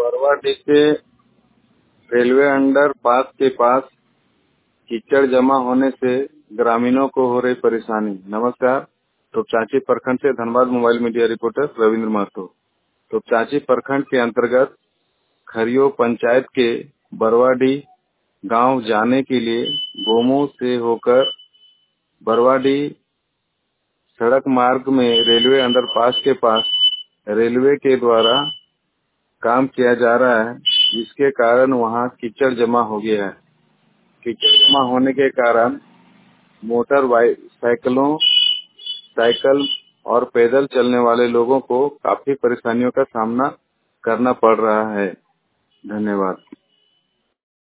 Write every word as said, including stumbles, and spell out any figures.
बरवाडीह के railway under pass के पास कीचड़ जमा होने से ग्रामीणों को हो रही परेशानी। नमस्कार। तो चाची प्रखंड से Dhanbad mobile media reporter Ravindra Mahto. तो चाची प्रखंड के अंतर्गत खरियो पंचायत के बरवाडीह गांव जाने के लिए गोमो से होकर बरवाडीह सड़क मार्ग में रेलवे अंडरपास के पास रेलवे के द्वारा काम किया जा रहा है, जिसके कारण वहां कीचड़ जमा हो गया है। कीचड़ जमा होने के कारण मोटर साइकिलों साइकिल और पैदल चलने वाले लोगों को काफी परेशानियों का सामना करना पड़ रहा है। धन्यवाद।